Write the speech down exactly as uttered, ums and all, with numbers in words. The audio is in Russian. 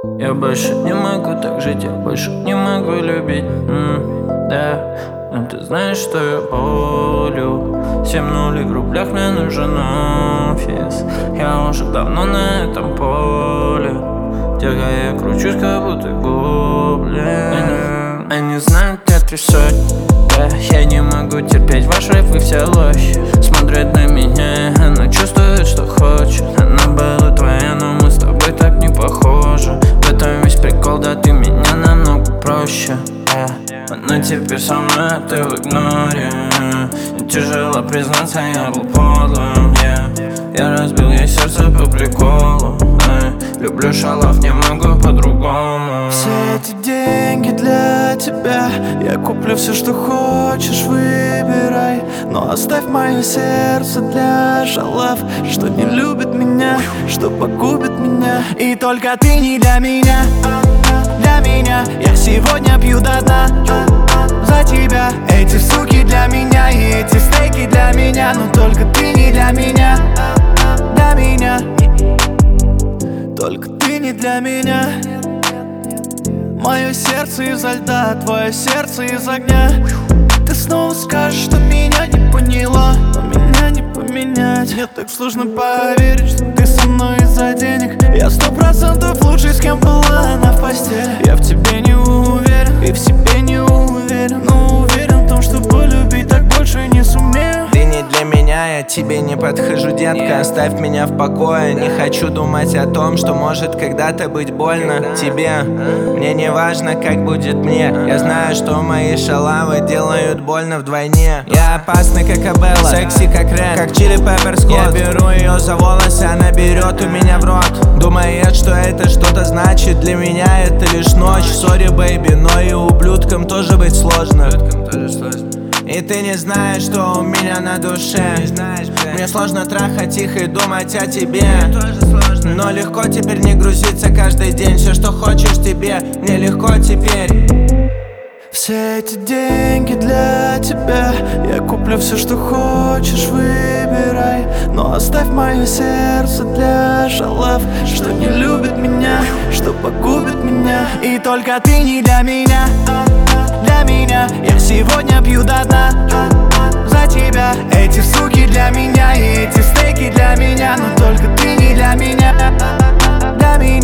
Я больше не могу так жить, я больше не могу любить, м, да. Но ты знаешь, что я болю. Семь нулей в рублях, мне нужен офис. Я уже давно на этом поле. Тихо я кручусь, как будто гоблин. Они, они знают, где три сотни, да. Я не могу терпеть ваш рэп, вы все лохи. Смотрит на меня, она чувствует, что хочет. Она была твоя, но мы с тобой так не похожи. В этом весь прикол, да ты меня намного проще, yeah. Но теперь со мной, а ты в игноре. И тяжело признаться, я был подлым, yeah. Я разбил ей сердце по приколу, эй. Люблю шалав, не могу по-другому. Все эти деньги для тебя. Я куплю все, что хочешь, выбирай. Но оставь мое сердце для шалав, что не любит меня, что погубит меня. И только ты не для меня, для меня. Я сегодня пью до дна за тебя. Эти суки для меня и эти стейки для меня. Но только ты не для меня, для меня. Только ты не для меня. Мое сердце изо льда, твое сердце из огня. Ты снова скажешь, что меня не поняла, но меня не поменять. Мне так сложно поверить, что ты со мной из-за денег. Я сто процентов лучше, с кем была она в постели. Я в тебе не уверен и в себе не уверен, но уверен в том, что полюбить так больше не сумею. Ты не для меня, я тебе не подхожу, детка. Оставь меня в покое, не хочу думать о том, что может когда-то быть больно тебе. Мне не важно, как будет мне. Я знаю, что мои шалавы делают больно вдвойне. Я опасный, как Абелла, секси, как Рен, как Чили Пеппер Скотт. Я беру ее за волосы, она берет у меня в рот. Думает, что это что-то значит, для меня это лишь ночь. Сори, бэйби, но и ублюдкам тоже быть сложно. И ты не знаешь, что у меня на душе. Мне сложно трахать их и думать о тебе. Но легко теперь не грузиться каждый день. Все, что хочешь тебе, мне легко теперь. Все эти деньги для тебя. Я куплю все, что хочешь, выбирай. Но оставь мое сердце для шалав, что не любит меня, что погубит меня. И только ты не для меня, для меня. Я сегодня пью до дна за тебя. Эти суки для меня и эти стейки для меня. Но только ты не для меня, для меня.